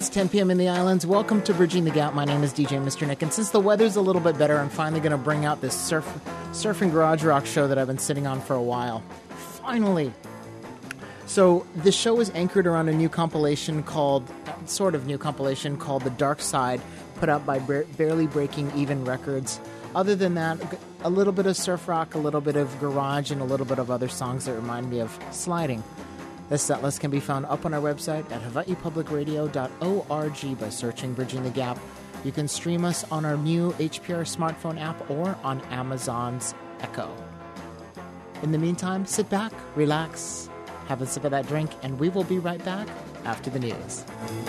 It's 10 p.m. in the islands. Welcome to Bridging the Gap. My name is DJ Mr. Nick, and since the weather's a little bit better, I'm finally going to bring out this surfing garage rock show that I've been sitting on for a while. Finally. So this show is anchored around a new compilation called The Dark Side, put out by Barely Breaking Even Records. Other than that, a little bit of surf rock, a little bit of garage, and a little bit of other songs that remind me of sliding. This setlist can be found up on our website at hawaiipublicradio.org by searching Bridging the Gap. You can stream us on our new HPR smartphone app or on Amazon's Echo. In the meantime, sit back, relax, have a sip of that drink, and we will be right back after the news.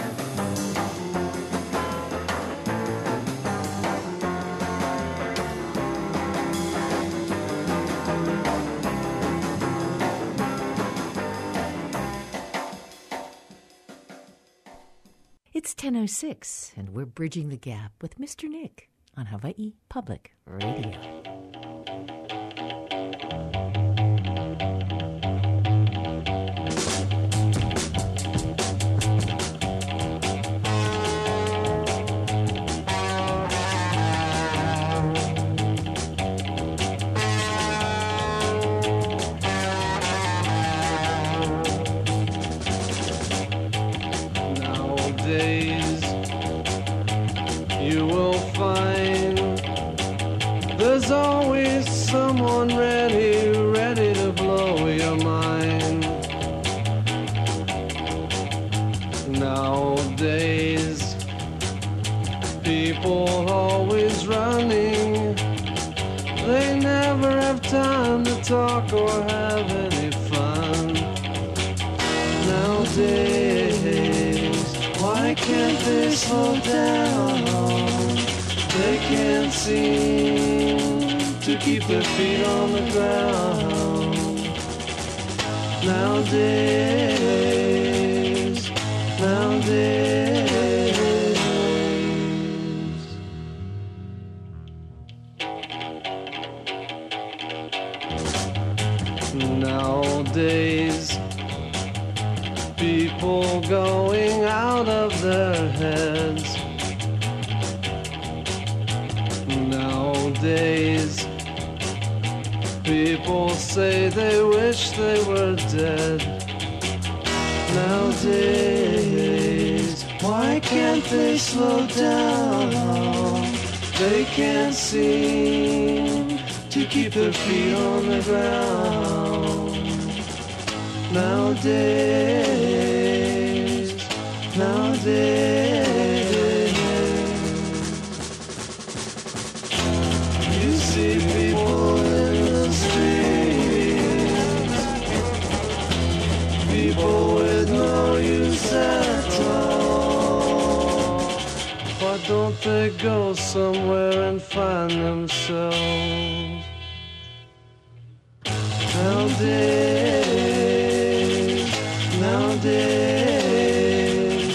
It's 10:06, and we're Bridging the Gap with Mr. Nick on Hawaii Public Radio. Ready to blow your mind. Nowadays, people always running. They never have time to talk or have any fun. Nowadays, why can't they slow down? They can't seem to keep their feet on the ground. Nowadays. Nowadays, people going out of their heads. Nowadays, people say they wish they were dead. Nowadays, why can't they slow down? They can't seem to keep their feet on the ground. Nowadays. You see people in the streets, people with no use at all. Why don't they go somewhere and find themselves? Nowadays.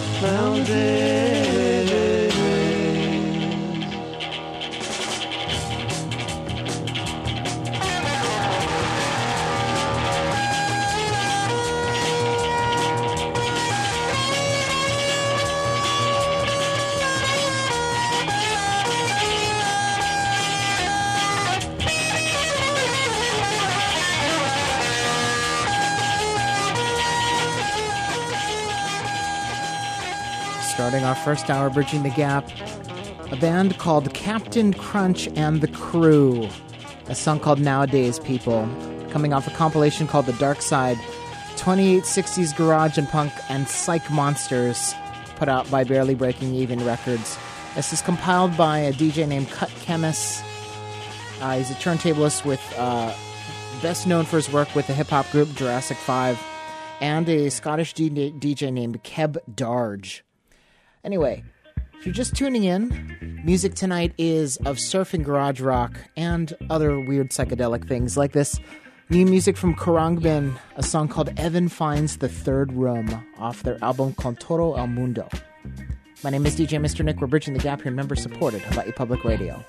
Starting our first hour, Bridging the Gap, a band called Captain Crunch and the Crew, a song called Nowadays People, coming off a compilation called The Dark Side, 2860s garage and punk and psych monsters, put out by Barely Breaking Even Records. This is compiled by a DJ named Cut Chemist. He's a turntablist with best known for his work with the hip-hop group Jurassic 5, and a Scottish DJ named Keb Darge. Anyway, if you're just tuning in, music tonight is of surfing garage rock and other weird psychedelic things like this new music from Khruangbin, a song called Evan Finds the Third Room off their album Contoro El Mundo. My name is DJ Mr. Nick. We're Bridging the Gap here, member-supported Hawaii Public Radio.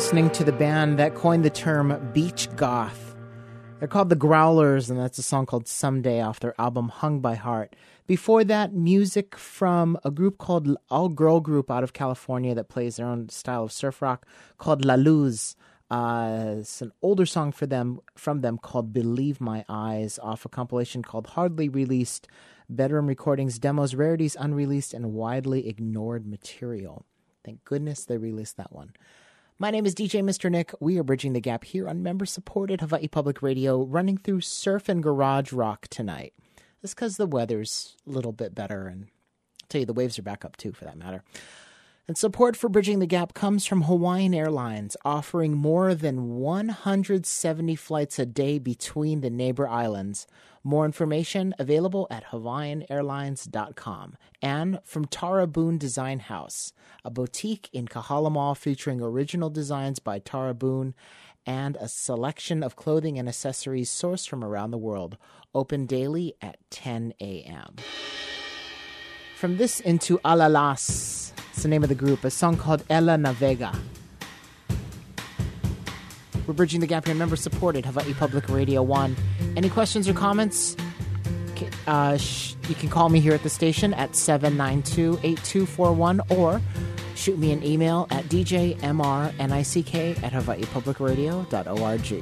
listening to the band that coined the term beach goth. They're called the Growlers, and that's a song called Someday off their album Hung by Heart. Before that, music from a group called all-girl group out of California that plays their own style of surf rock called La Luz. It's an older song from them called Believe My Eyes off a compilation called Hardly Released, Bedroom Recordings, Demos, Rarities, Unreleased, and Widely Ignored Material. Thank goodness they released that one. My name is DJ Mr. Nick. We are bridging the gap here on member-supported Hawaii Public Radio, running through surf and garage rock tonight. That's because the weather's a little bit better, and I'll tell you, the waves are back up too, for that matter. And support for Bridging the Gap comes from Hawaiian Airlines, offering more than 170 flights a day between the neighbor islands. More information available at hawaiianairlines.com. And from Tara Boone Design House, a boutique in Kahala Mall featuring original designs by Tara Boone and a selection of clothing and accessories sourced from around the world. Open daily at 10 a.m. From this into Alalas, it's the name of the group, a song called Ella Navega. We're bridging the gap here, member-supported Hawaii Public Radio 1. Any questions or comments? You can call me here at the station at 792-8241 or shoot me an email at djmrnick@hawaiipublicradio.org.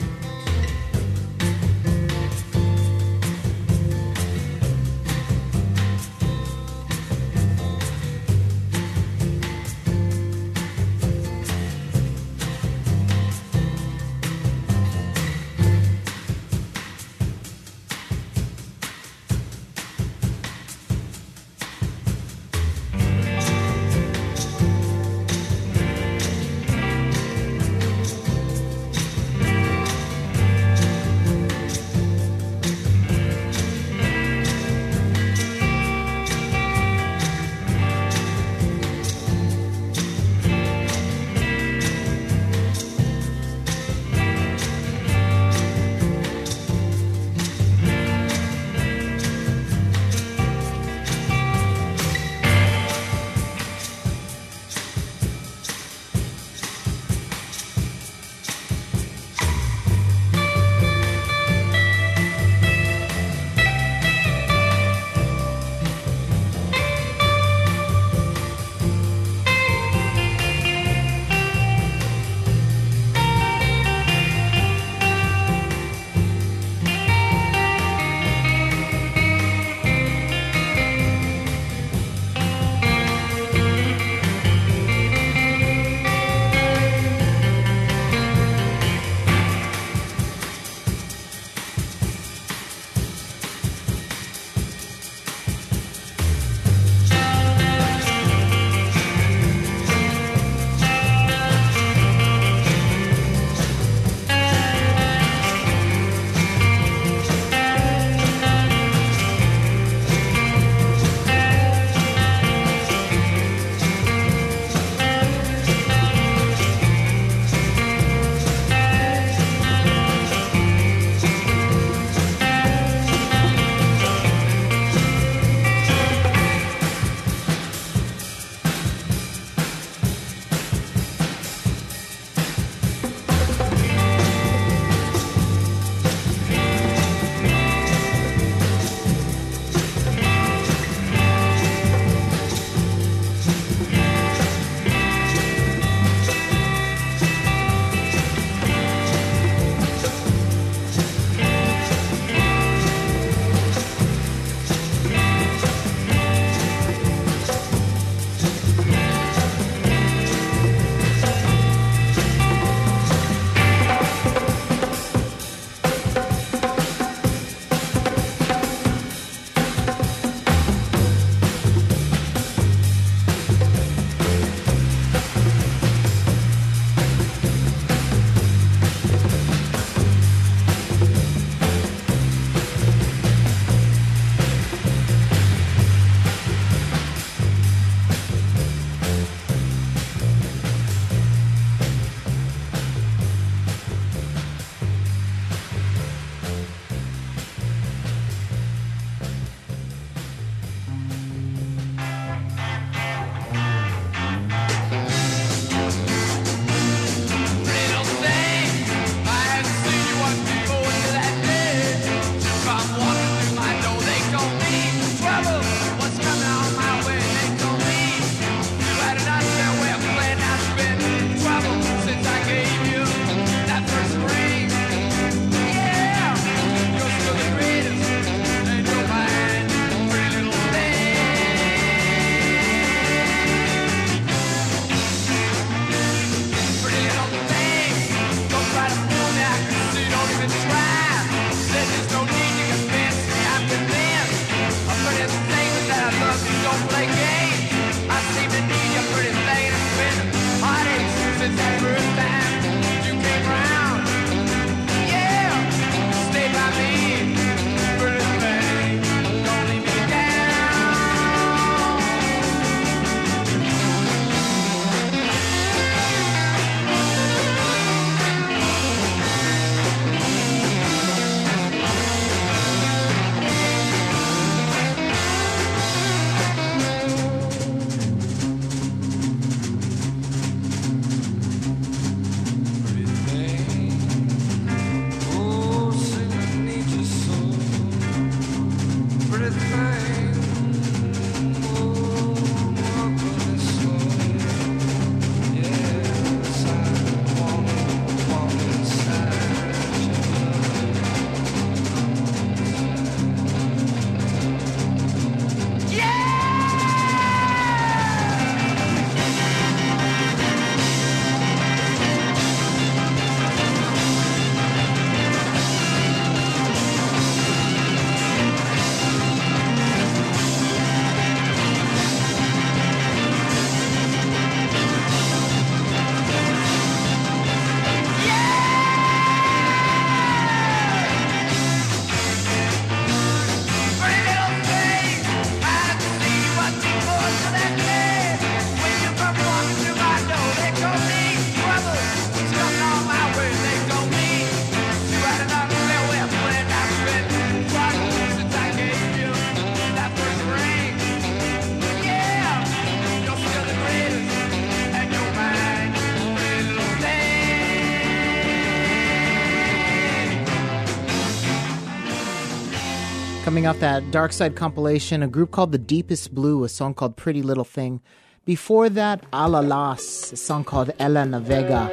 Coming off that Dark Side compilation, a group called The Deepest Blue, a song called Pretty Little Thing. Before that, Alalas, a song called Ella Navega.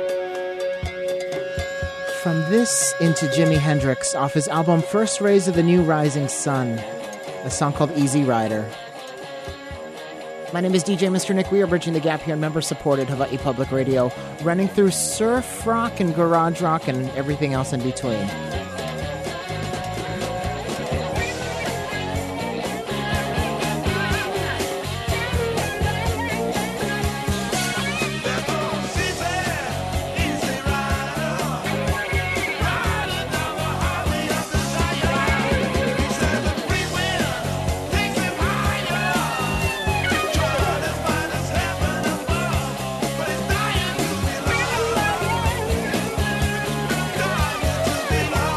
From this into Jimi Hendrix off his album First Rays of the New Rising Sun, a song called Easy Rider. My name is DJ Mr. Nick. We are bridging the gap here on member-supported Hawaii Public Radio, running through surf rock and garage rock and everything else in between. Belong.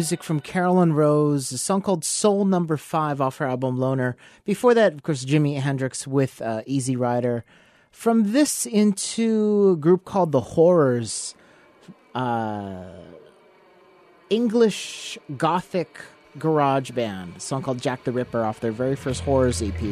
music from Carolyn Rose, a song called Soul Number 5 off her album Loner. Before that, of course, Jimi Hendrix with Easy Rider. From this into a group called The Horrors, English Gothic garage band, a song called Jack the Ripper off their very first Horrors EP.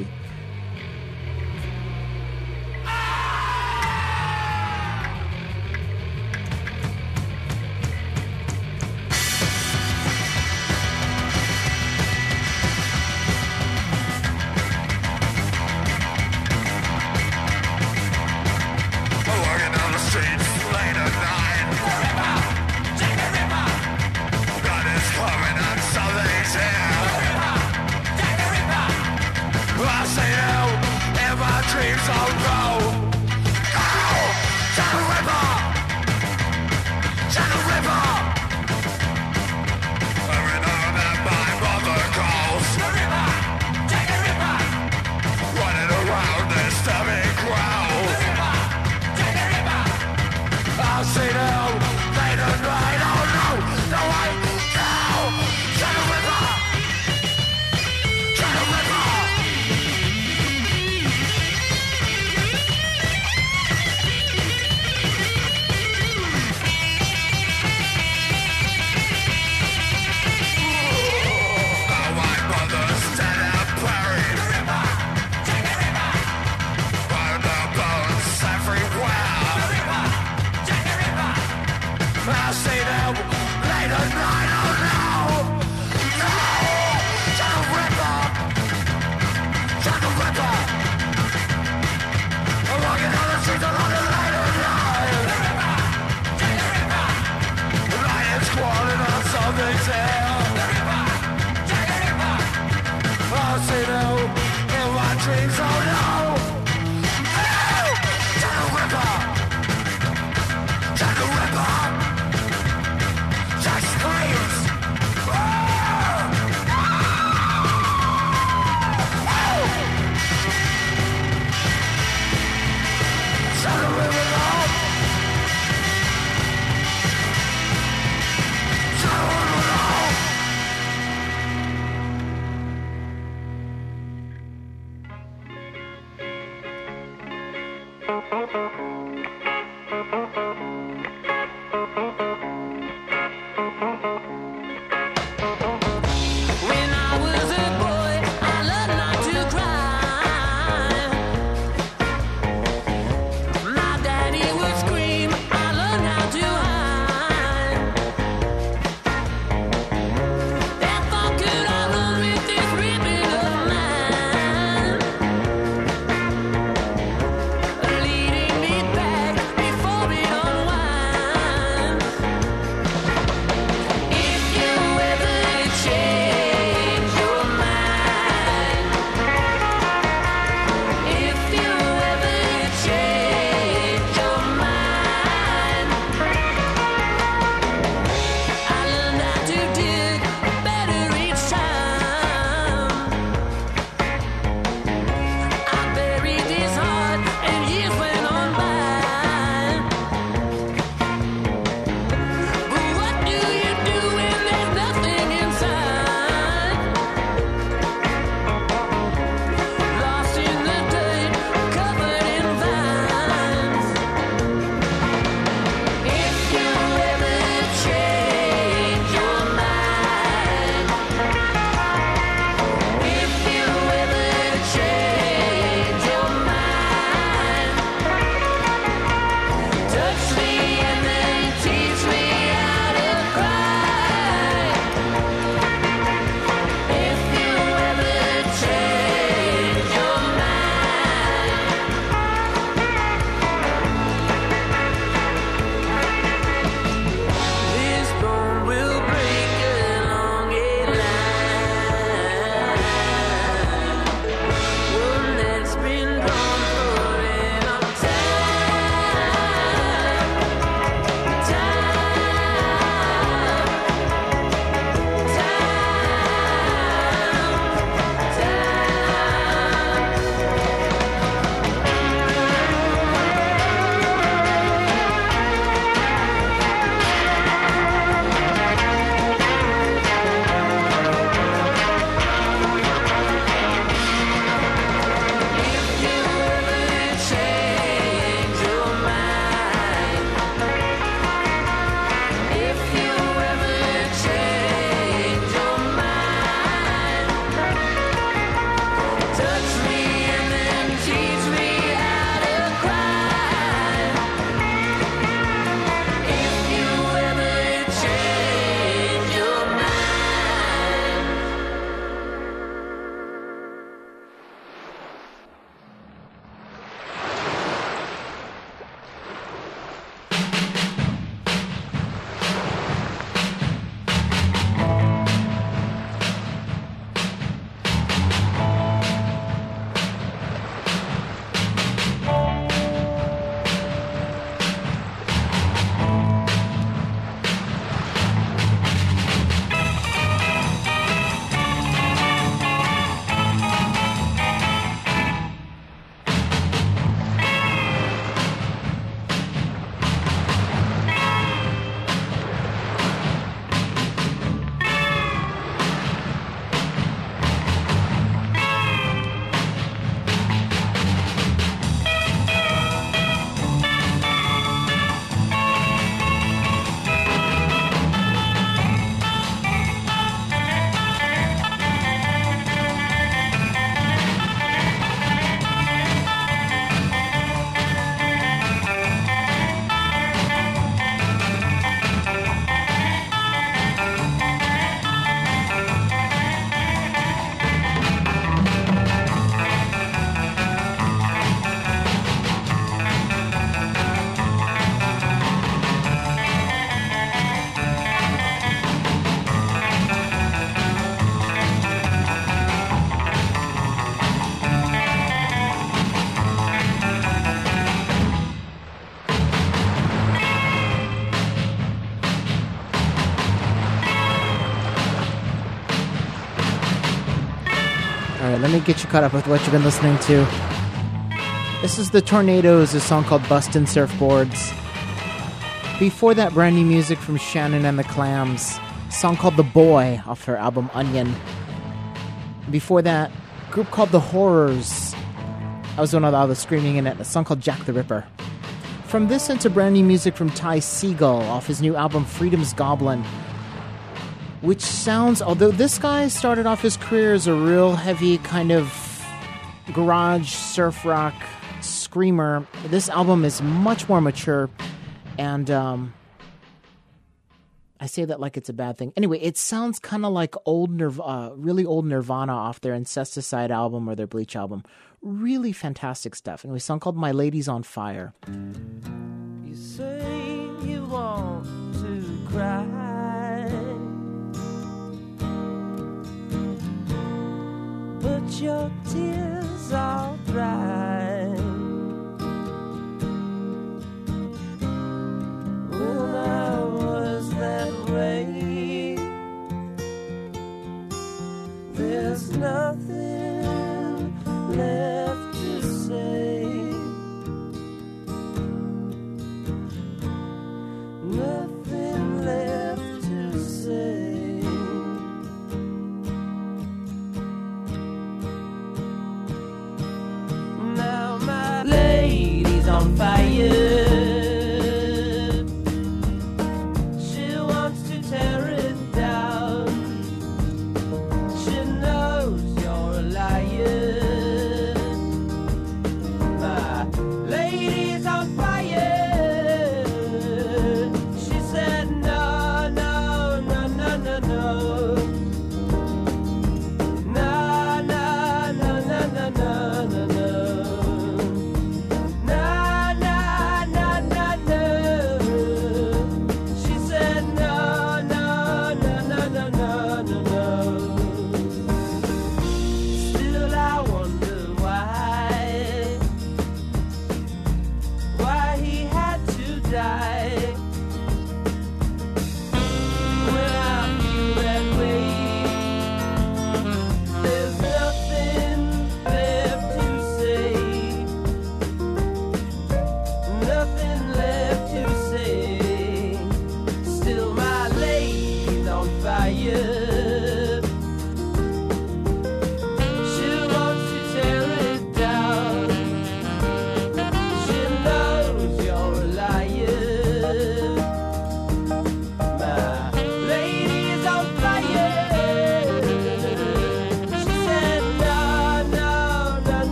Leading me back before we unwind. All right, let me get you caught up with what you've been listening to. This is the Tornadoes, a song called Bustin' Surfboards. Before that, brand new music from Shannon and the Clams, a song called The Boy off her album Onion. Before that, a group called The Horrors. I was doing all the screaming in it, a song called Jack the Ripper. From this into brand new music from Ty Segall off his new album Freedom's Goblin, which sounds, although this guy started off his career as a real heavy kind of garage surf rock screamer, this album is much more mature, and I say that like it's a bad thing. Anyway, it sounds kind of like really old Nirvana off their Incesticide album or their Bleach album. Really fantastic stuff. Anyway, a song called My Lady's on Fire. You say you want to cry, but your tears are dry. When I was that way, there's nothing left to say. Nothing left to say. Now my lady's on fire. She wants to tear it down. She knows you're a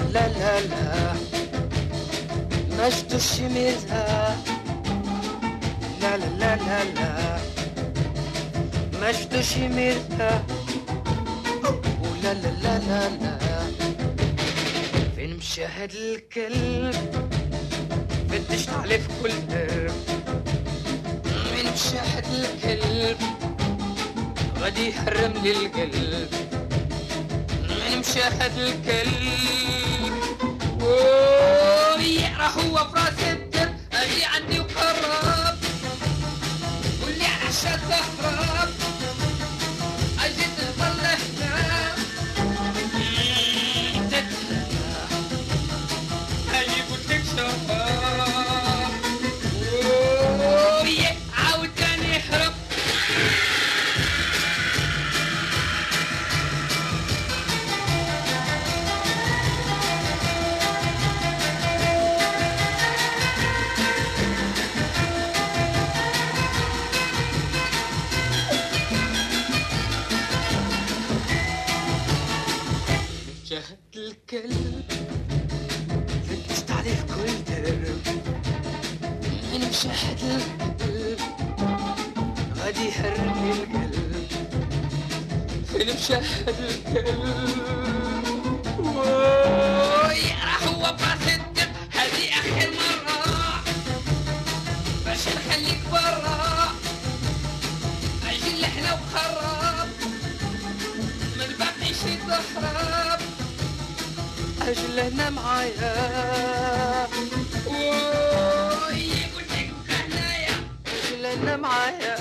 la la la مجد الشميزها لا لا لا لا لا مجد الشميزها ولا لا لا لا لا فين مشاهد الكلب بدش تعلف كل درب من مشاهد الكلب غادي يحرم لي القلب من مشاهد الكلب يقرا هو فراس الدب اجي عندي وقرب واللي على الشات تهرب اجي تظل هنا اجي قلت لك شباب عاود تاني يهرب الكلب فتش تعرف كل درب من مشاهد القلب غادي يحرم لي القلب فين مشاهد القلب راح هو براس الدب هذه اخر مرة باش نخليك برا اجي لحنا وخرب من باب عيشي تهرب أجل هنا معايا قلت لك هنايا أجل هنا معايا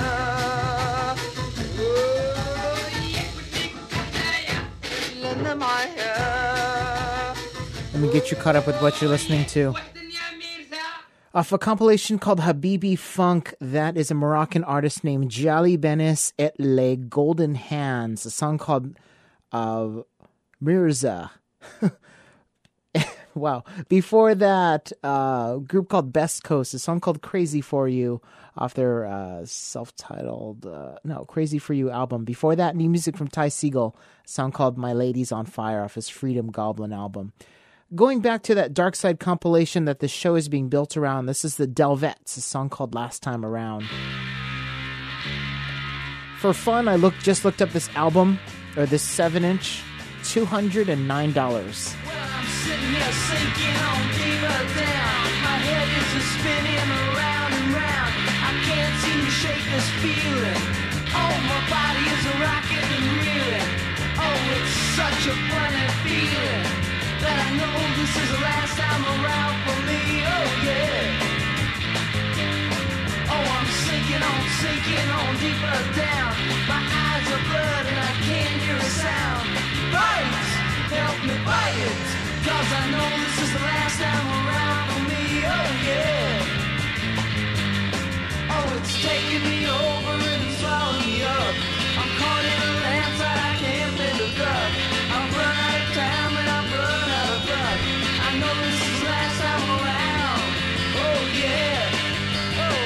قلت لك هنايا أجل هنا معايا. Let me get you caught up with what you're listening to. Off a compilation called Habibi Funk, that is a Moroccan artist named Jali Benes et Les Golden Hands, a song called Mirza. Wow. Before that, a group called Best Coast, a song called Crazy For You off their self-titled, Crazy For You album. Before that, new music from Ty Segall, a song called My Lady's on Fire off his Freedom Goblin album. Going back to that Dark Side compilation that the show is being built around, this is the Delvettes, a song called Last Time Around. For fun, I just looked up this album, or this 7-inch, $209. Sitting here sinking on deeper down. My head is a spinning around and round. I can't seem to shake this feeling. Oh, my body is a rocket and reeling. Oh, it's such a funny feeling that I know this is the last time around for me. Oh, yeah. Oh, I'm sinking on deeper down. My eyes are blurred and I can't hear a sound. Fight! Help me fight it! Cause I know this is the last time around for me, oh yeah. Oh, it's taking me over and swallowing me up. I'm caught in a landslide, I can't bend a duck. I've run out of time and I've run out of breath. I know this is the last time around, oh yeah. Oh.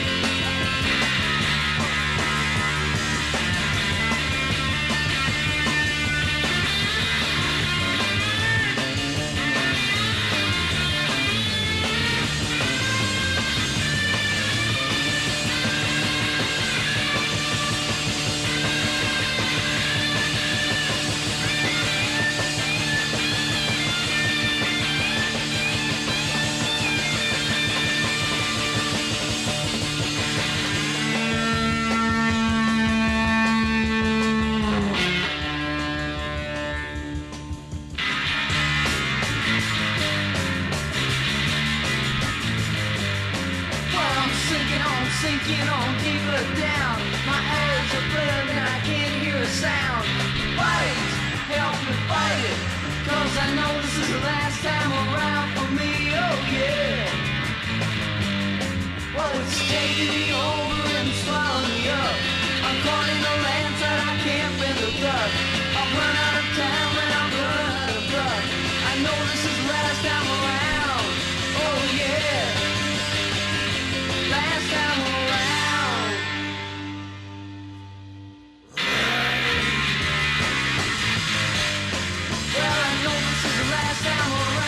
Sinking on deeper down. My eyes are blurred and I can't hear a sound. Fight! Help me fight it. Cause I know this is the last time around for me, oh yeah. Well, it's taking me over and swallowing me up. I'm caught in a landslide, I can't bend a duck. I've run out of time and I've run out of breath. I know this is the last time around, oh yeah. Last time around. Well, I know this is the last time around.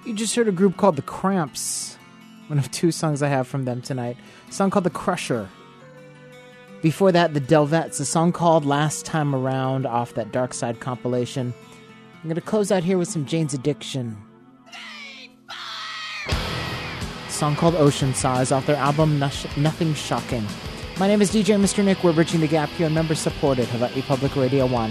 You just heard a group called The Cramps, one of two songs I have from them tonight. A song called The Crusher. Before that, The Delvettes, a song called Last Time Around off that Dark Side compilation. I'm going to close out here with some Jane's Addiction. A song called Ocean Size off their album Nothing Shocking. My name is DJ Mr. Nick. We're bridging the gap here on member-supported Hawaii Public Radio 1.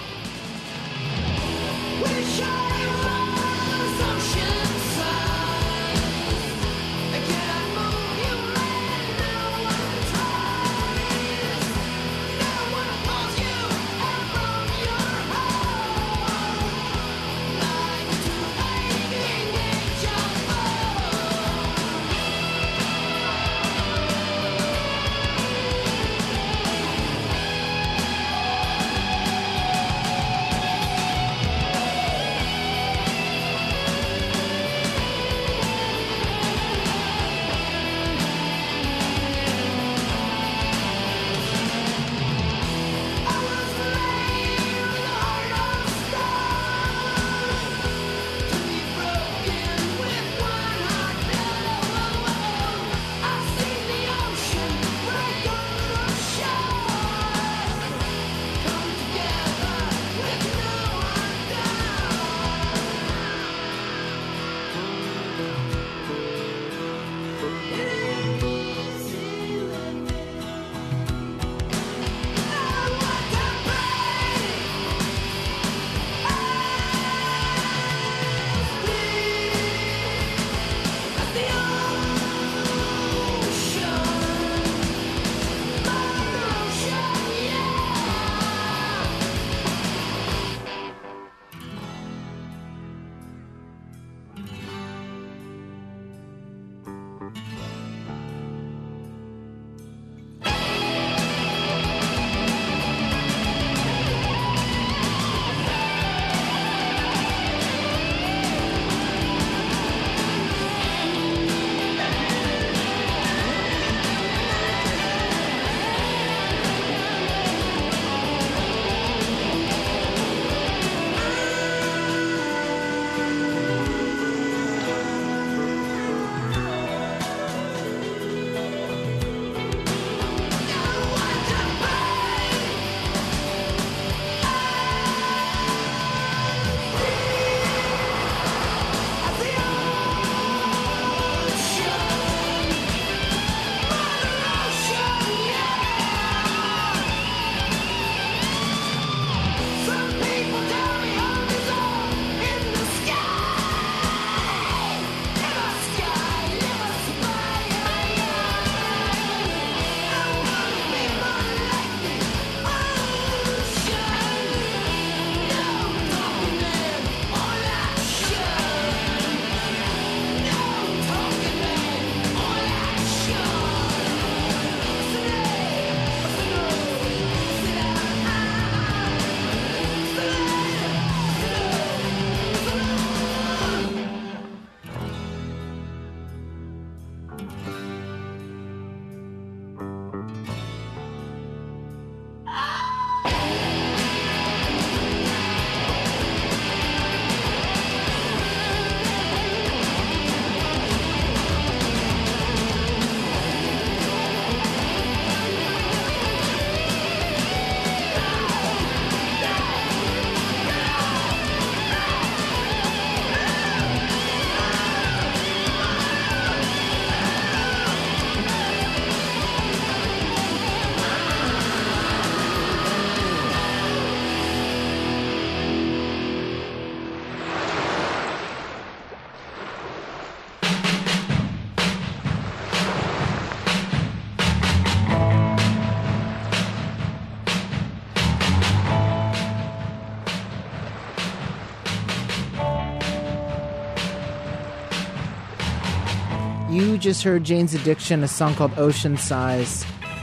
You just heard Jane's Addiction, a song called Ocean Size.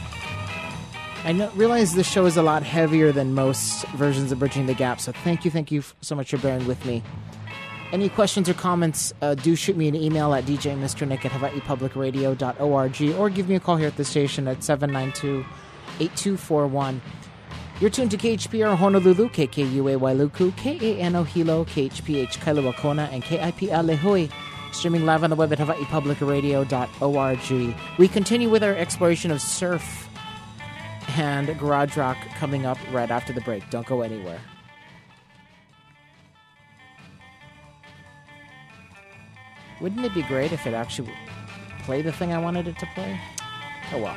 I realize this show is a lot heavier than most versions of Bridging the Gap, so thank you so much for bearing with me. Any questions or comments, do shoot me an email at djmrnick@hawaiipublicradio.org or give me a call here at the station at 792-8241. You're tuned to KHPR Honolulu, KKUA Wailuku, KANO Hilo, KHPH Kailua Kona, and KIPA Lehui. Streaming live on the web at hawaiipublicradio.org. We continue with our exploration of surf and garage rock coming up right after the break. Don't go anywhere. Wouldn't it be great if it actually played the thing I wanted it to play? Oh well.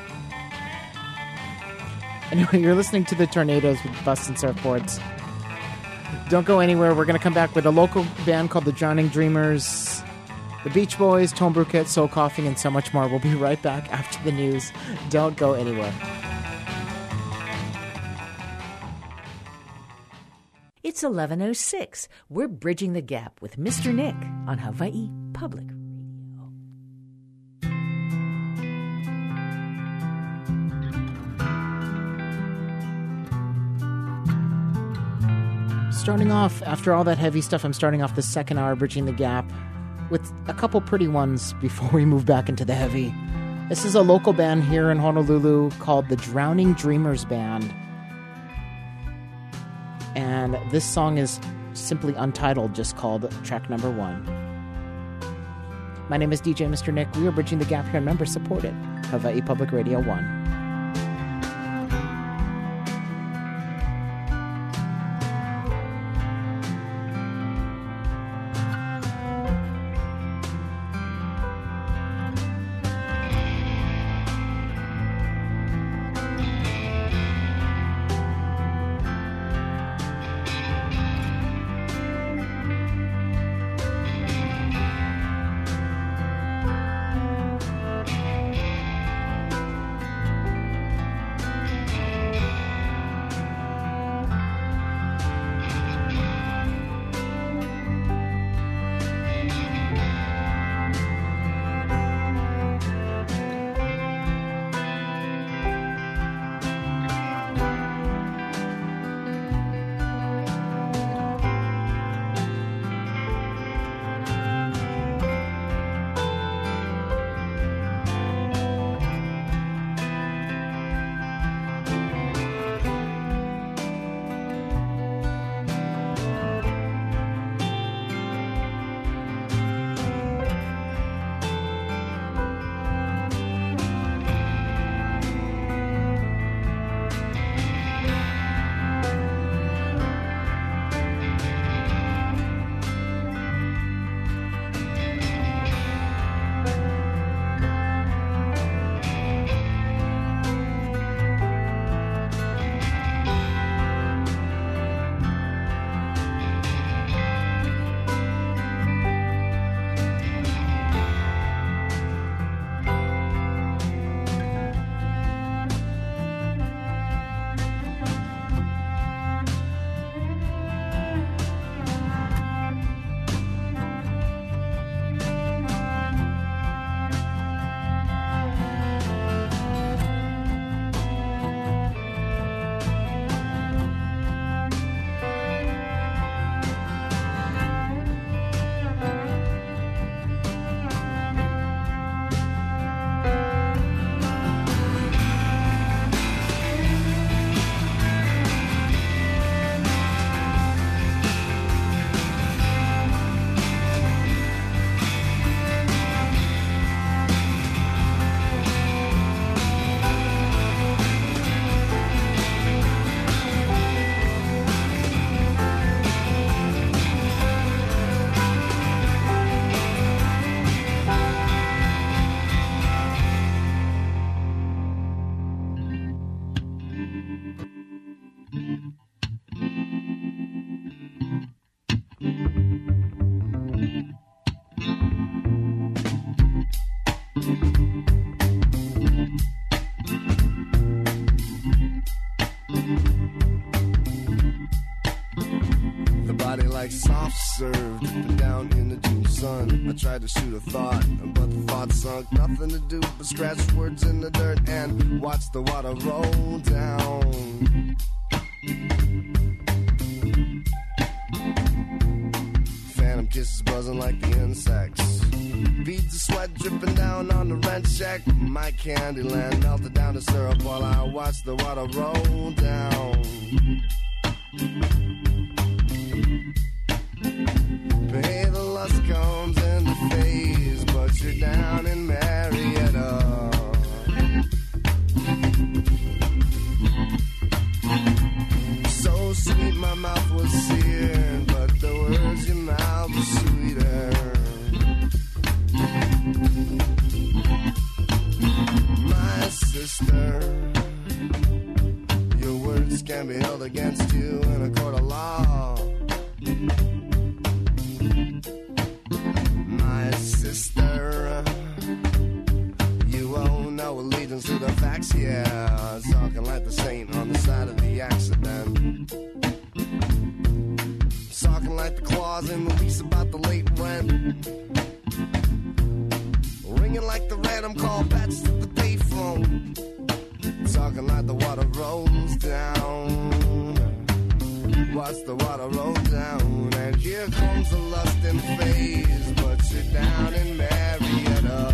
Anyway, you're listening to the Tornadoes with Bus and Surfboards. Don't go anywhere. We're going to come back with a local band called the Drowning Dreamers, the Beach Boys, Tone Bruquette, Soul Coughing, and so much more. We'll be right back after the news. Don't go anywhere. It's 11:06. We're bridging the gap with Mr. Nick on Hawaii Public Radio. Starting off, after all that heavy stuff, I'm starting off the second hour bridging the gap with a couple pretty ones before we move back into the heavy. This is a local band here in Honolulu called the Drowning Dreamers Band. And this song is simply untitled, just called track number 1. My name is DJ Mr. Nick. We are bridging the gap here and member-supported Hawaii Public Radio 1. like soft served, but down in the June sun. I tried to shoot a thought, but the thought sunk. Nothing to do but scratch words in the dirt and watch the water roll down. Phantom kisses buzzing like the insects. Beads of sweat dripping down on the rent check. My Candyland melted down to syrup while I watched the water roll down. Pay the lust comes in the phase, but you're down in Marietta. So sweet my mouth was seared, but the words your mouth was sweeter. My sister, your words can be held against you in a court of law. My sister, you owe no allegiance to the facts, yeah. Talking like the saint on the side of the accident. Talking like the clause in the lease about the late rent. Ringing like the random call bats to the payphone. Talking like the water rolls down. Watch the water roll down. And here comes the lust and phase, but you're down in Marietta.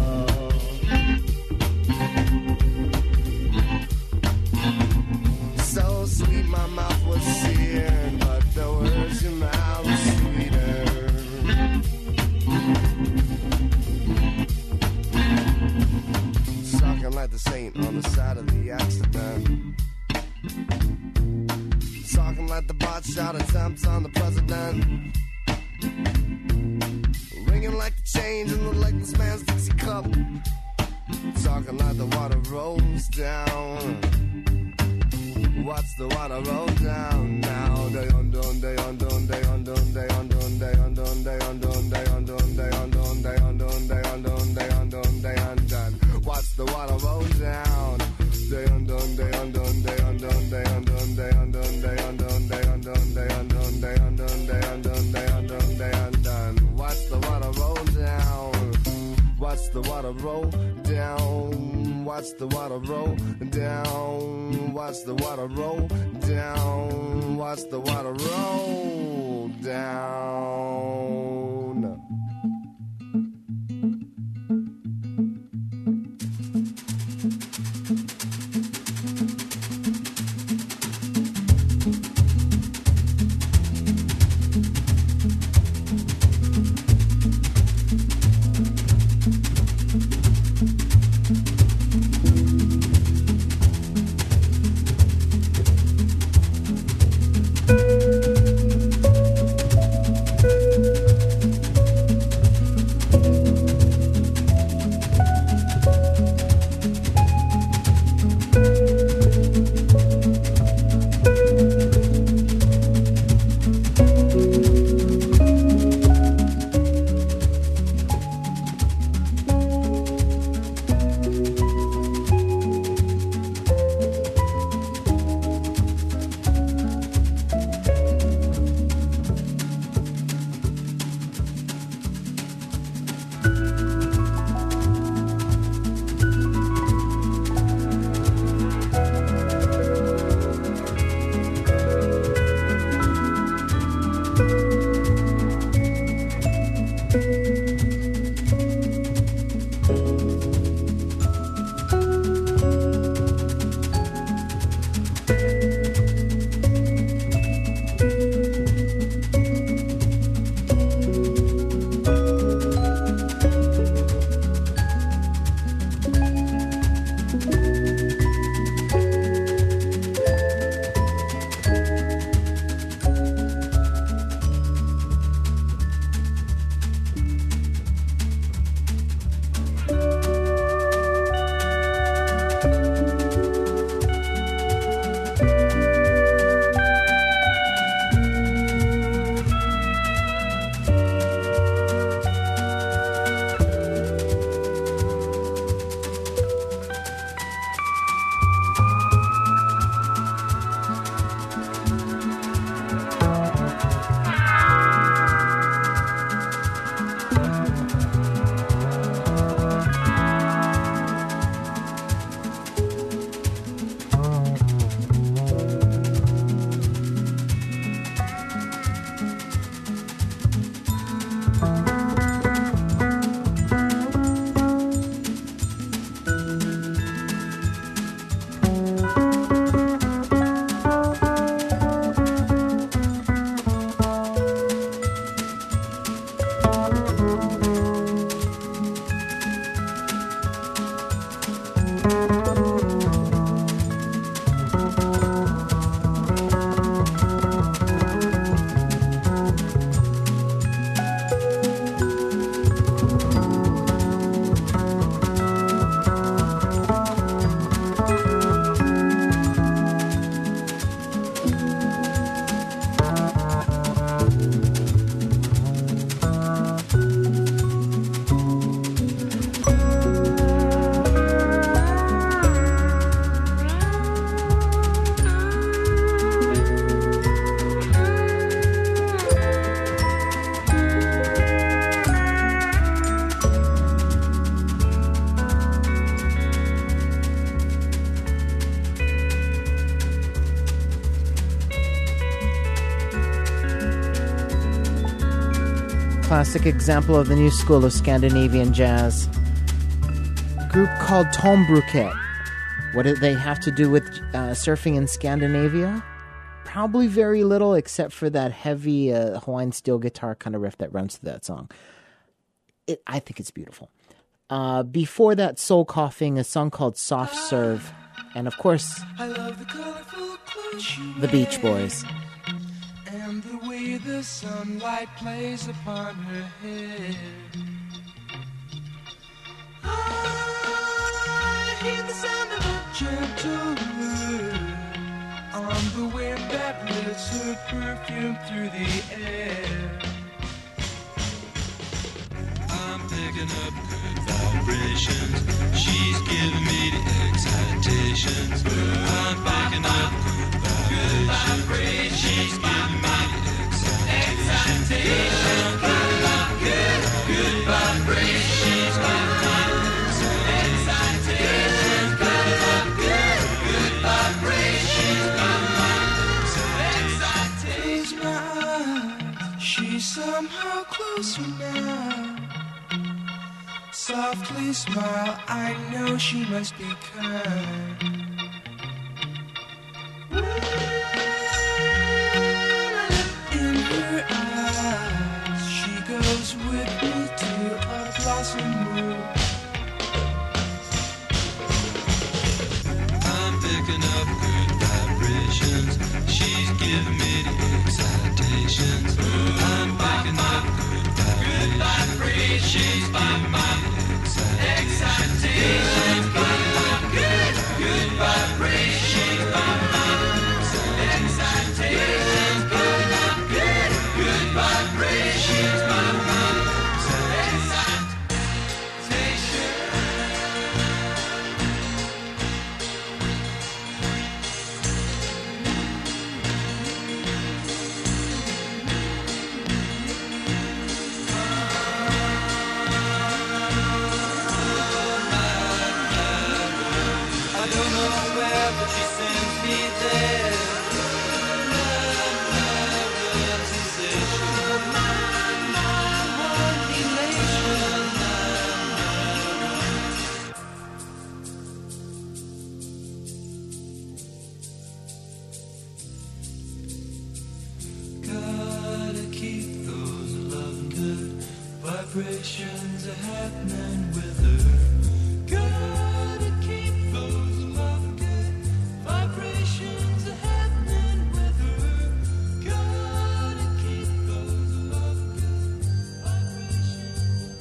So sweet my mouth was seared, but the words your mouth was sweeter. Talking like the saint on the side of the accident. Talking like the bot shot attempts on the president. Ringing like the change in the legless man's Dixie cup. Talking like the water rolls down. Watch the water roll down now. Day on done, day on done, day on done, day on done, day on done, day on done, day on done, day on done, day on done, day on done, day on done, day on done. Watch the water roll down. Day on done, day on done, day on done, day on done, day on done, day on done, day on done, day on done, day on done, day on done, day on done, day on done. Watch the water roll down. Watch the water roll down. Watch the water roll down. Watch the water roll down. Watch the water roll down. classic example of the new school of Scandinavian jazz. A group called Tombruket. What did they have to do with surfing in Scandinavia? Probably very little, except for that heavy Hawaiian steel guitar kind of riff that runs through that song. I think it's beautiful. Before that, Soul Coughing, a song called Soft Serve. And of course, I love the colorful clothes you the Beach Boys. and the way the sunlight plays upon her head. I hear the sound of a gentle word on the wind that lifts her perfume through the air. I'm picking up good vibrations. She's giving me the excitations. I'm picking up good vibrations. She's giving me the excitations. Good vibrations. She's giving me the excitations. Good vibrations. Close my eyes. She's somehow closer now. Softly smile, I know she must be kind. In her eyes, she goes with me to a blossom room. I'm picking up good vibrations. She's giving me the excitations. I'm picking up good vibrations. She's giving me excitations. Good vibrations. Excitations. Good vibrations. I don't know where, but she sends me there. Gotta keep those loving good vibrations happening with her. Gotta keep those loving good vibrations happening with her. Gotta keep those loving good vibrations.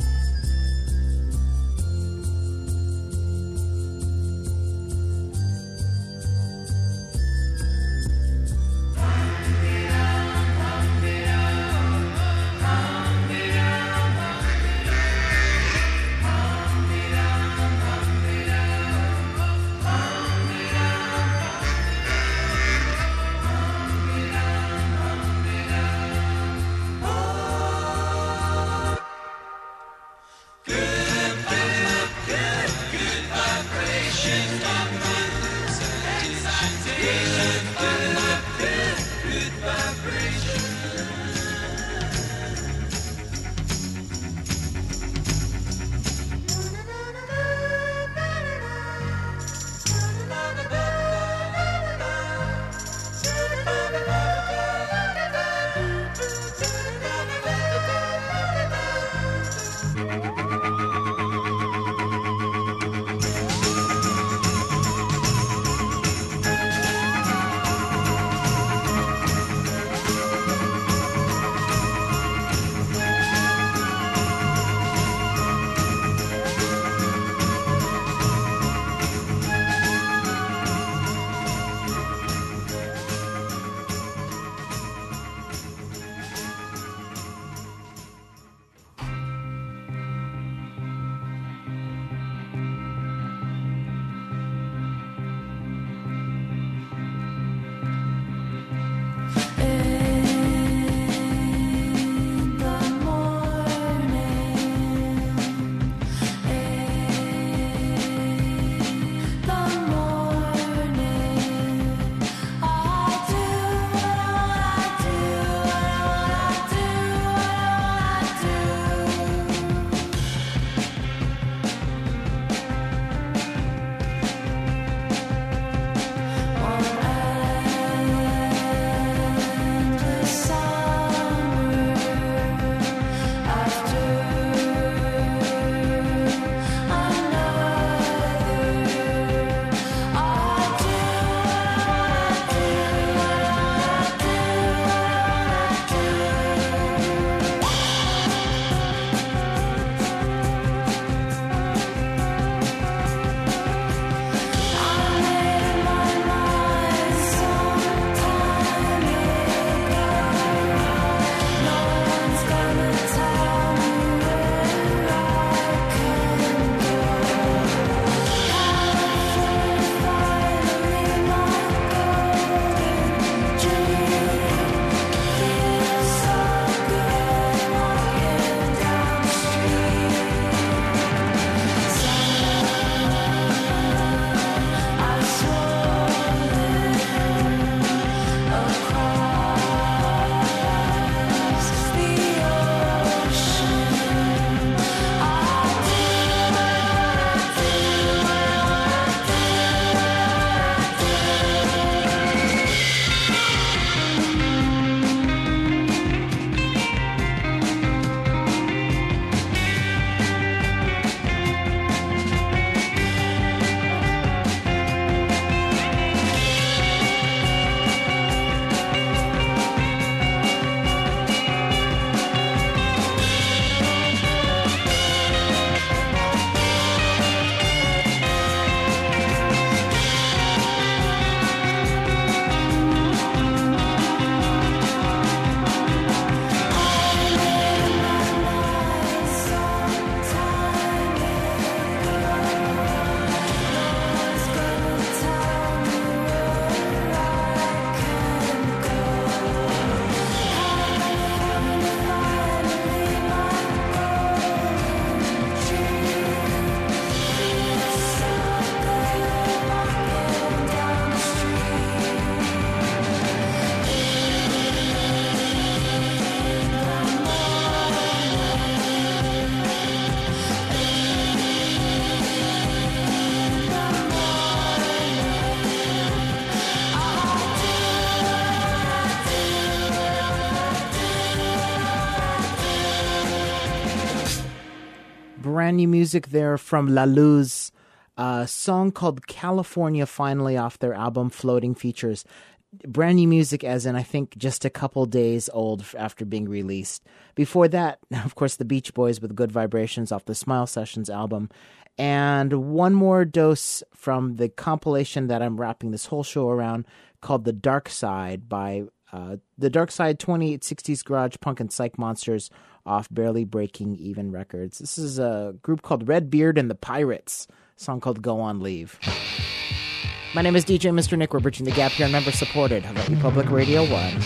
brand new music there from La Luz, a song called California Finally off their album Floating Features. Brand new music as in, I think, just a couple days old after being released. Before that, of course, the Beach Boys with Good Vibrations off the Smile Sessions album. And one more dose from the compilation that I'm wrapping this whole show around called The Dark Side by The Dark Side 2860s Garage Punk and Psych Monsters off Barely Breaking Even Records. This is a group called Red Beard and the Pirates, a song called Go On Leave. My name is DJ Mr. Nick. We're bridging the gap here on member-supported Hawaii Public Radio 1.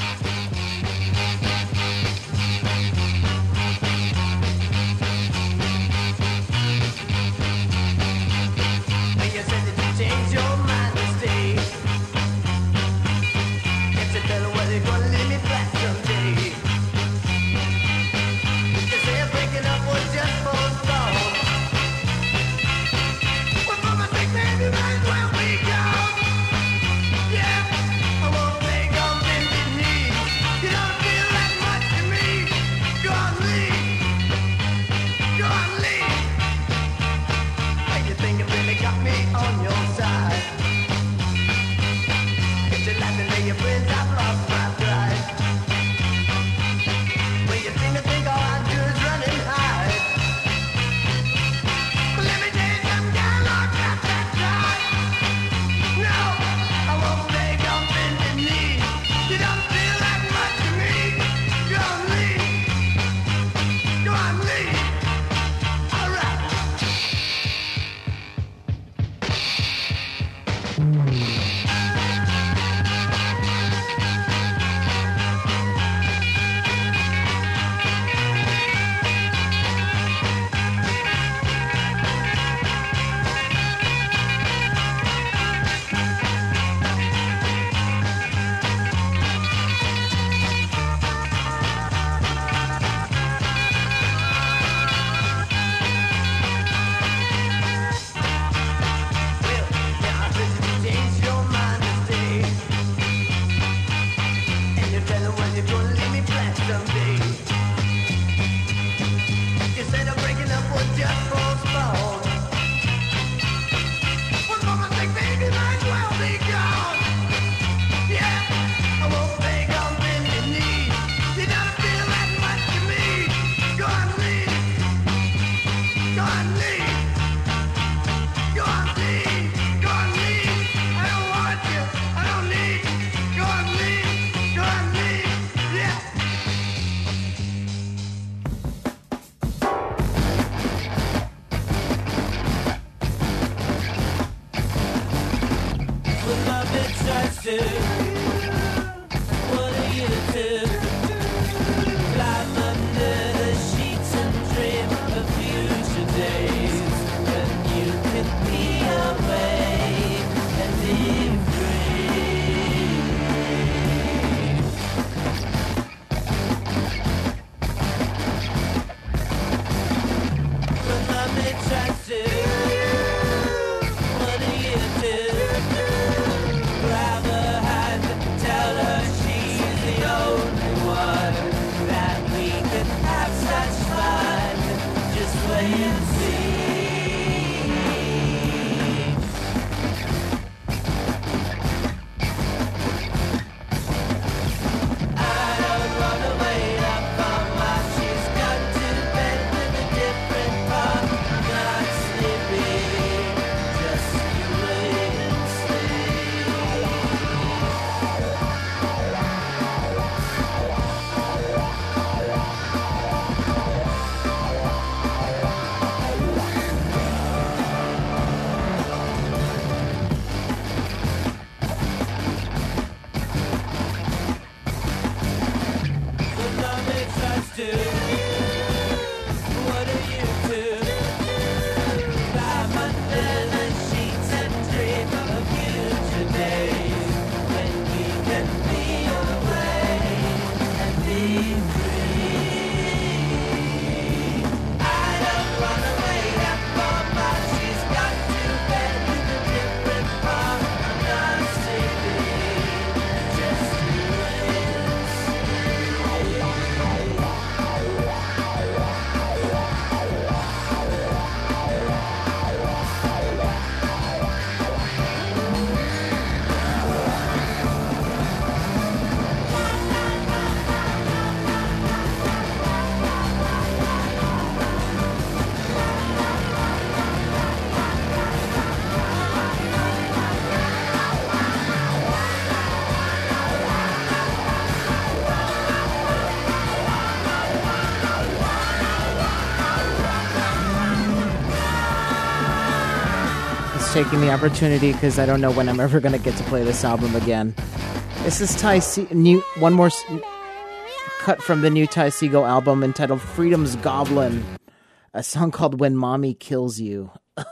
taking the opportunity because I don't know when I'm ever going to get to play this album again. This is one more cut from the new Ty Segall album entitled Freedom's Goblin, a song called When Mommy Kills You.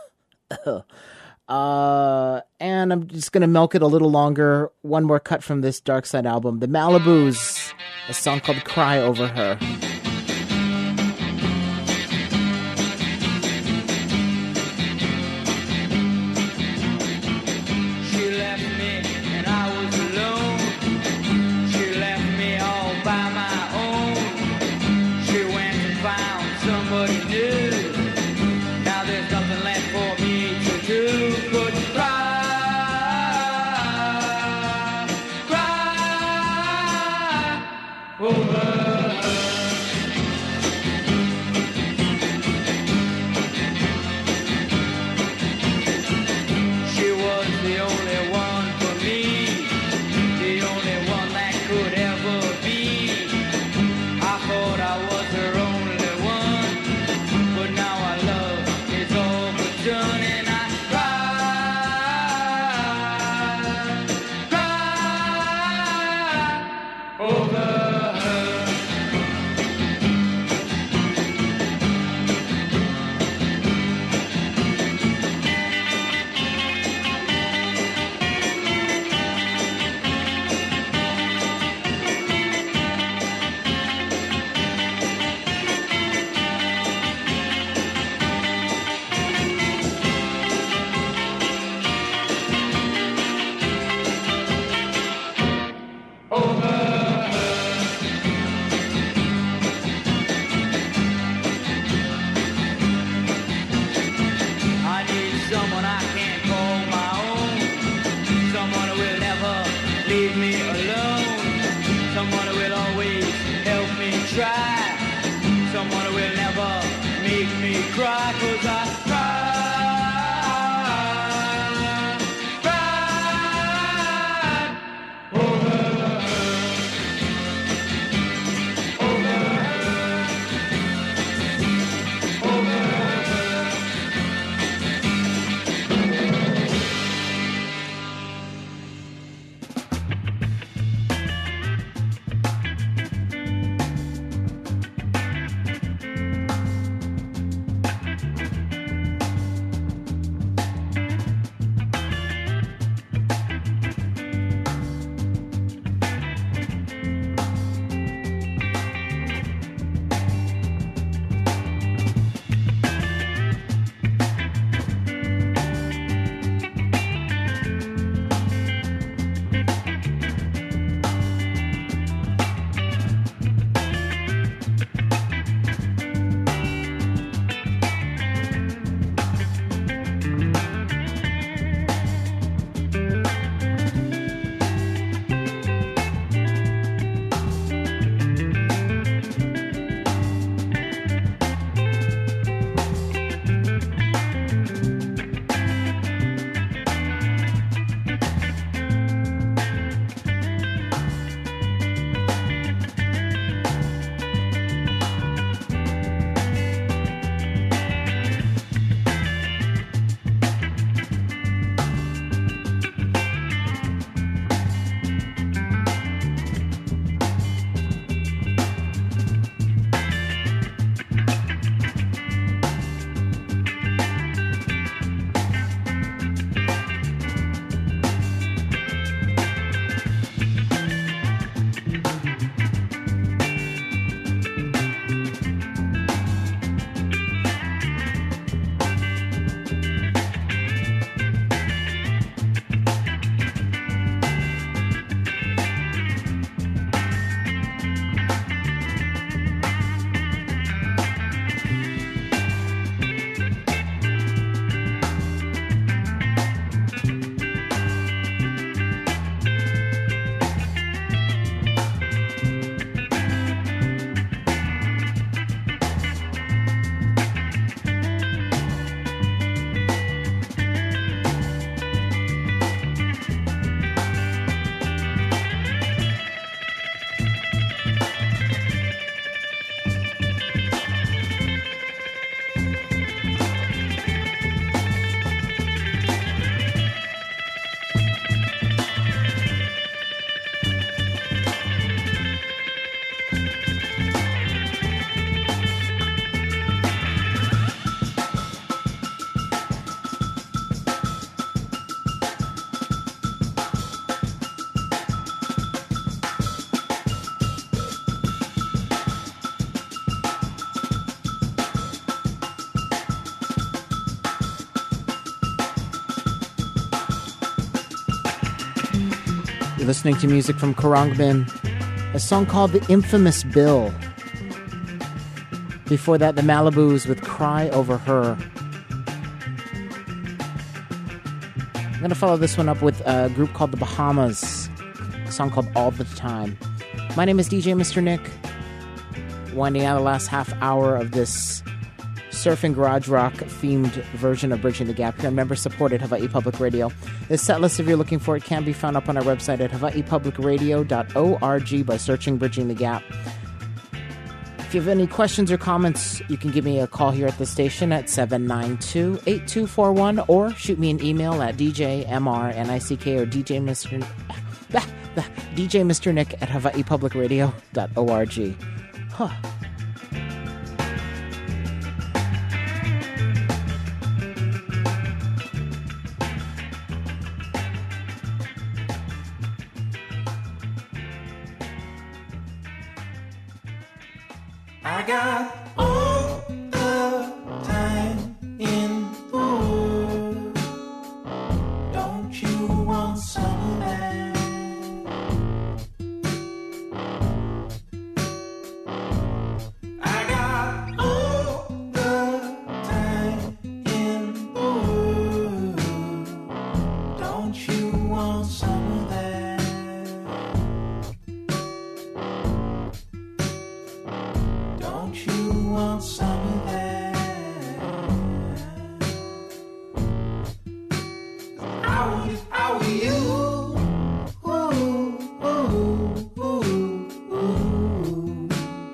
And I'm just going to milk it a little longer. One more cut from this Dark Side album, The Malibus, a song called Cry Over Her. You're listening to music from Khruangbin, a song called The Infamous Bill. Before that, the Malibus with Cry Over Her. I'm going to follow this one up with a group called the Bahamas, a song called All the Time. My name is DJ Mr. Nick, winding out the last half hour of this surf and garage rock themed version of Bridging the Gap here on member-supported Hawaii Public Radio. This set list, if you're looking for it, can be found up on our website at hawaiipublicradio.org by searching Bridging the Gap. If you have any questions or comments, you can give me a call here at the station at 792-8241 or shoot me an email at djmrnick or DJ Mr. Nick at hawaiipublicradio.org. Huh. I got all the time in the world. Don't you want some of that? I got all the time in the world. Don't you want some of that? Don't you want some of that? If I were you, ooh, ooh, ooh, ooh.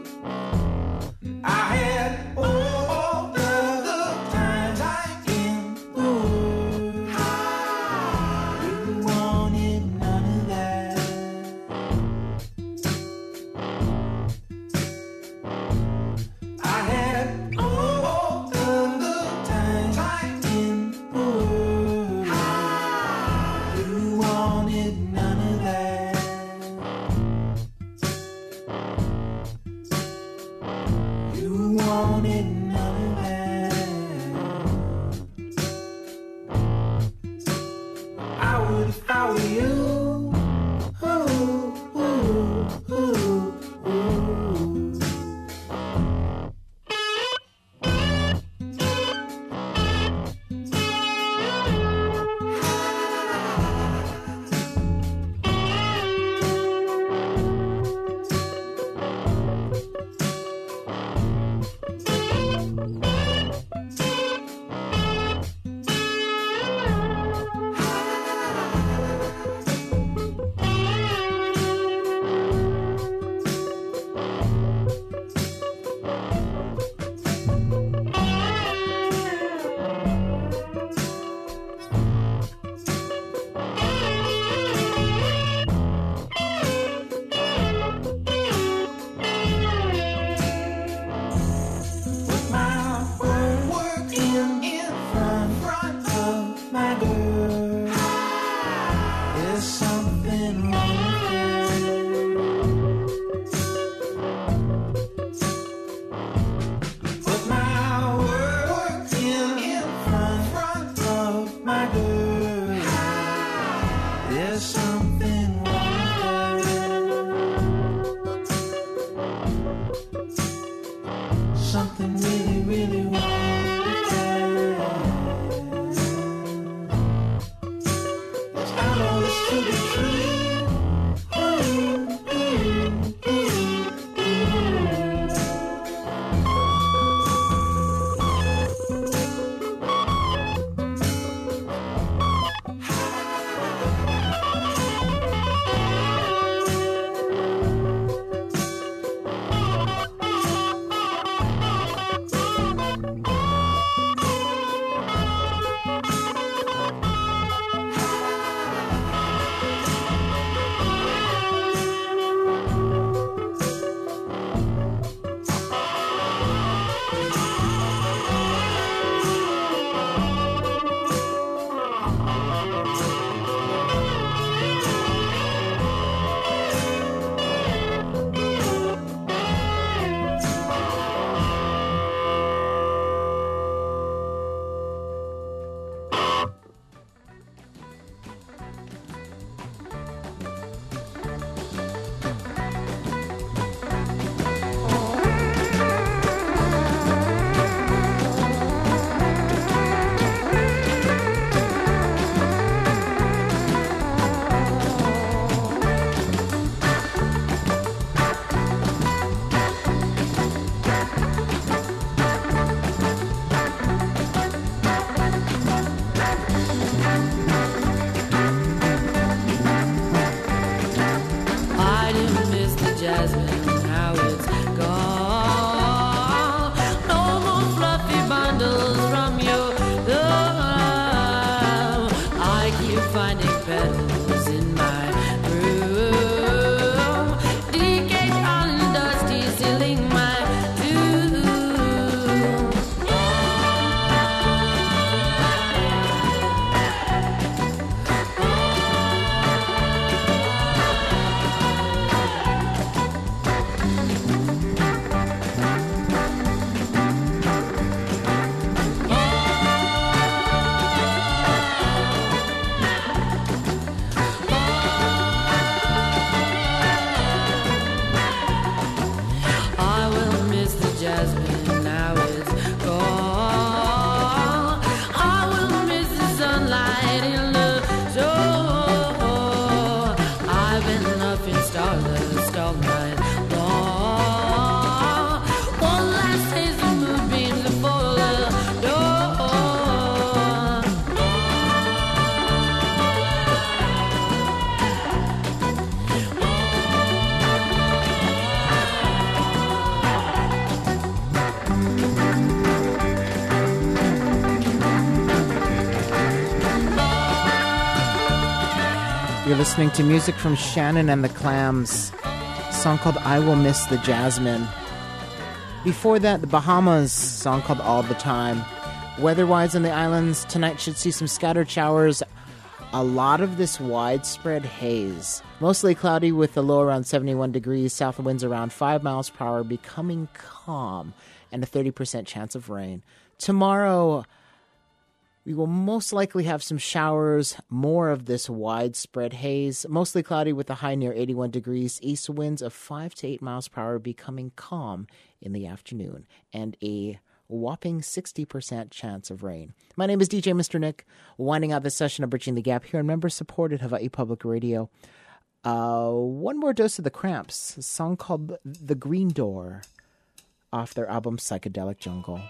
I had all the time in the world. You wanted none of that. I had all the time in the world. You wanted none of that. You wanted none of that. I would if I were you. Ooh, ooh, ooh, ooh. jasmine, how it's gone. No more fluffy bundles from your love. I keep finding petals in my room. Decayed and dusty, sealing my doom. I will miss the jasmine, now it's gone. I will miss the sunlight in the door. I've been up in stardust all night long. One last taste of moonbeams before the door. You're listening to music from Shannon and the Clams, a song called I Will Miss the Jasmine. Before that, the Bahamas, song called All the Time. Weather-wise on the islands, tonight should see some scattered showers. A lot of this widespread haze. Mostly cloudy with a low around 71 degrees, south winds around 5 miles per hour, becoming calm, and a 30% chance of rain. Tomorrow, we will most likely have some showers, more of this widespread haze, mostly cloudy with a high near 81 degrees, east winds of 5 to 8 miles per hour, becoming calm in the afternoon, and a whopping 60% chance of rain. My name is DJ Mr. Nick, winding out this session of Bridging the Gap here on member-supported Hawaii Public Radio. One more dose of the Cramps, a song called The Green Door, off their album Psychedelic Jungle.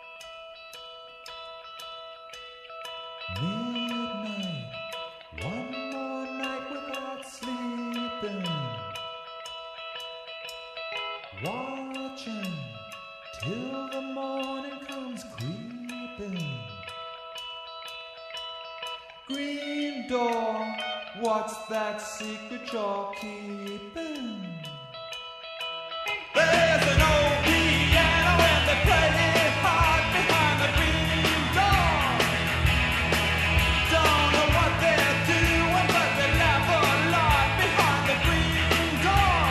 Midnight, one more night without sleeping, watching till the morning comes creeping. Green door, what's that secret you're keeping? There's an old piano and they play it hard behind the green door. Don't know what they're doing, but they laugh a lot behind the green door.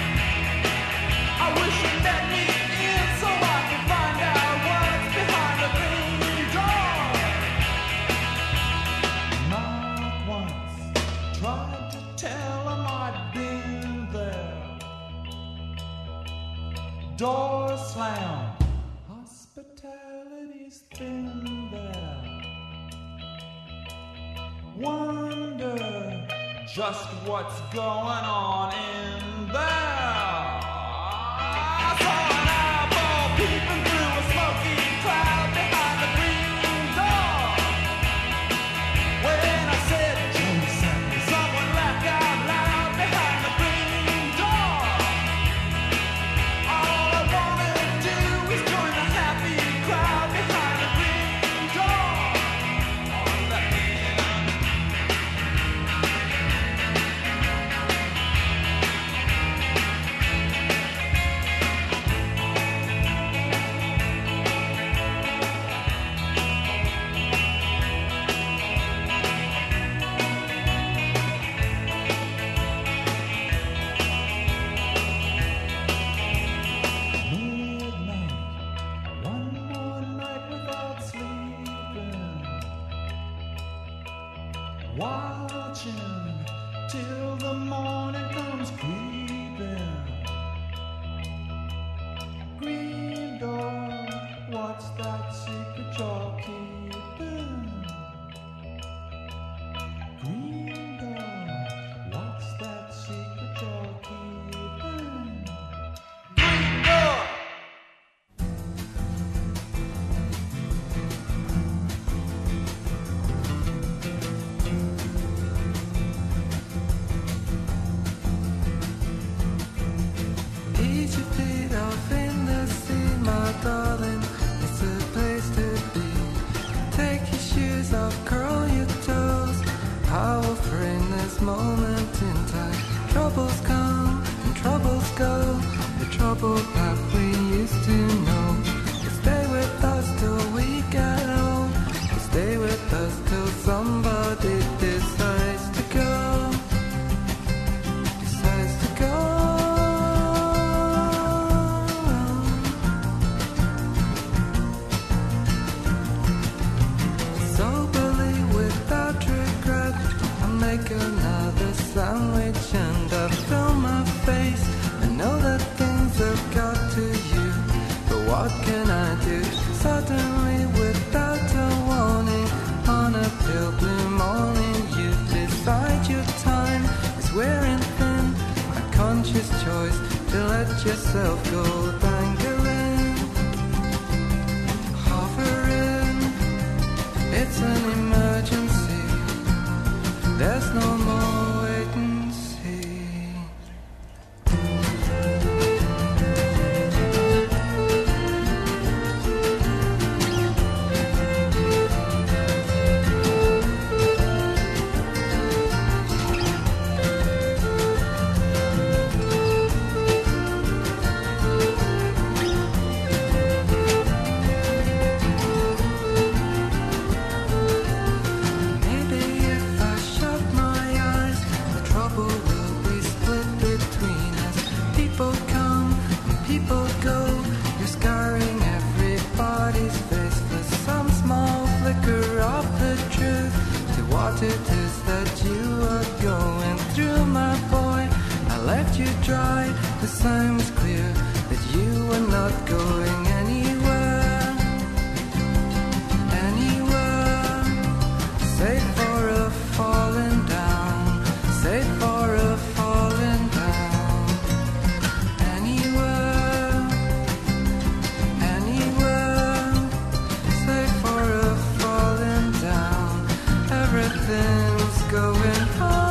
I wish you'd let me in so I could find out what's behind the green door. Not once tried to tell them I'd been there. Door slammed, hospitality's thin there. Wonder just what's going on in there. I saw an eyeball peeping through a smoky cloud behind the green door. When I said Joseph, someone laughed out loud behind the green door. All I wanna do is join the happy crowd behind the green door. Oh, let me in. your feet off in the sea, my darling. It's a place to be. Take your shoes off, curl your toes. I will frame this moment in time. Troubles come and troubles go. The trouble that we used to know. You stay with us till we get old. You stay with us till somebody decides to go. Decides to go. Soberly without regret, I make another sandwich and I fill my face. I know that things have got to you, but what can I do? Suddenly without a warning, on a pale blue morning, you decide your time is wearing thin. A conscious choice to let yourself go, dangling, hovering. It's an emergency. There's no more wait and see. Maybe if I shut my eyes, the trouble will be split between us. People come and people go. You're scarring everybody's face for some small flicker of the truth to what it is that you are going through, my boy. I left you dry. The sign was clear that you were not going anywhere. Anywhere. Save for a falling down. Save for a falling down. Anywhere. Anywhere. Save for a falling down. Everything's going on.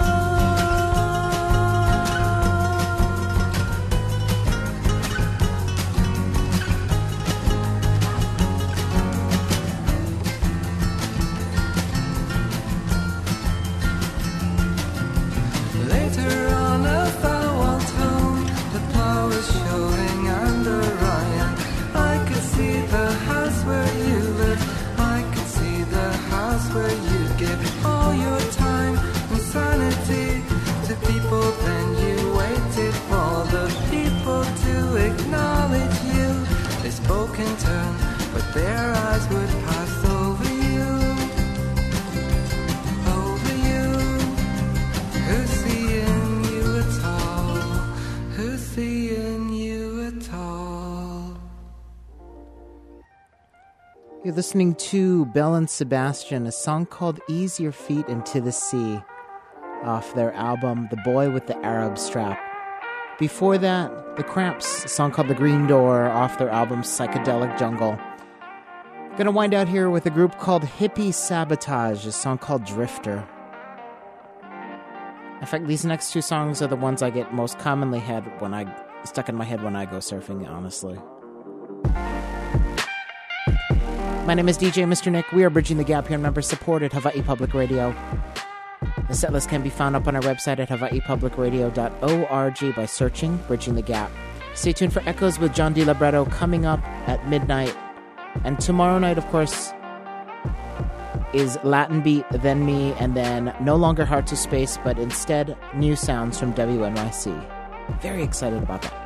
Later on, as I walked home, the plow was showing under Ryan. I could see the house where you live. I could see the house where you give all your time and sanity to people. Then you waited for the people to acknowledge you. They spoke in turn, but their eyes would pass over you. Over you. Who's seeing you at all? Who's seeing you at all? You're listening to Belle and Sebastian, a song called Ease Your Feet into the Sea, off their album The Boy with the Arab Strap. Before that, The Cramps, a song called The Green Door, off their album Psychedelic Jungle. Gonna wind out here with a group called Hippie Sabotage, a song called Drifter. In fact, these next two songs are the ones I get most commonly stuck in my head when I go surfing, honestly. My name is DJ Mr. Nick. We are Bridging the Gap here, member-supported Hawaii Public Radio. The setlist can be found up on our website at hawaiipublicradio.org by searching Bridging the Gap. Stay tuned for Echoes with John DiLibretto coming up at midnight. And tomorrow night, of course, is Latin Beat, then me, and then no longer Heart to Space, but instead new sounds from WNYC. Very excited about that.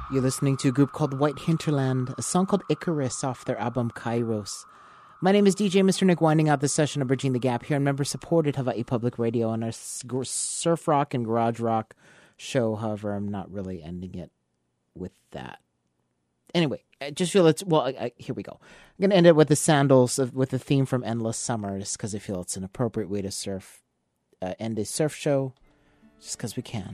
You're listening to a group called White Hinterland, a song called Icarus off their album Kairos. My name is DJ Mr. Nick, winding out this session of Bridging the Gap here on member-supported Hawaii Public Radio on our surf rock and garage rock show. However, I'm not really ending it with that. Anyway, I just feel it's... Well, here we go. I'm going to end it with the Sandals, with the theme from Endless Summer, just because I feel it's an appropriate way to end a surf show, just because we can.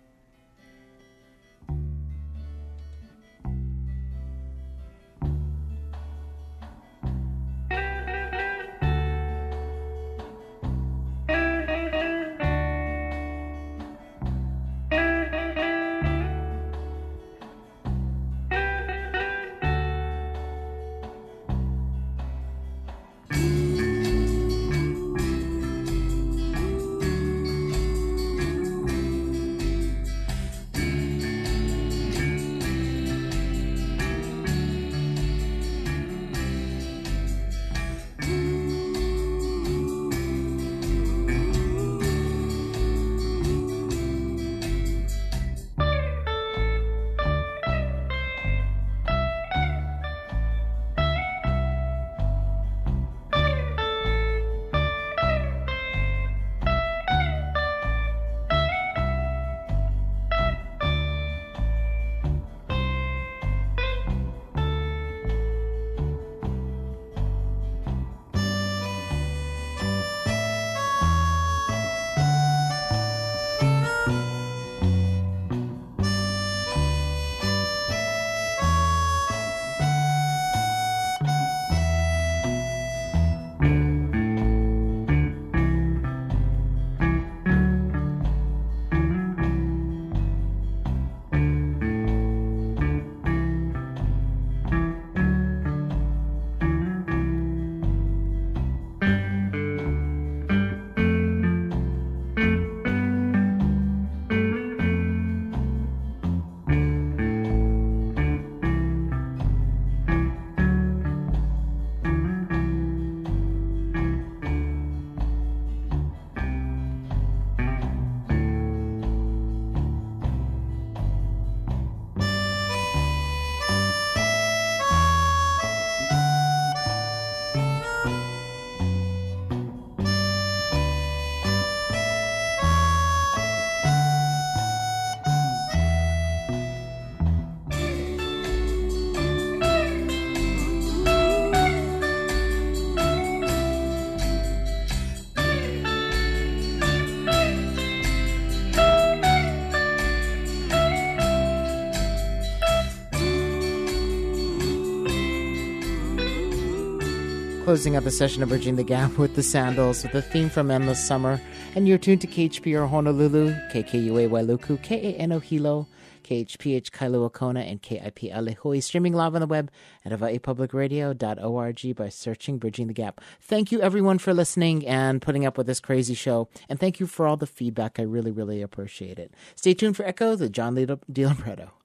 Closing out the session of Bridging the Gap with the Sandals, with a theme from Endless Summer. And you're tuned to KHPR Honolulu, KKUA Wailuku, KANO Hilo, KHPH Kailua Kona, and KIP Alehui. Streaming live on the web at hawaiipublicradio.org by searching Bridging the Gap. Thank you, everyone, for listening and putting up with this crazy show. And thank you for all the feedback. I really, really appreciate it. Stay tuned for Echo, the John DiLombretto.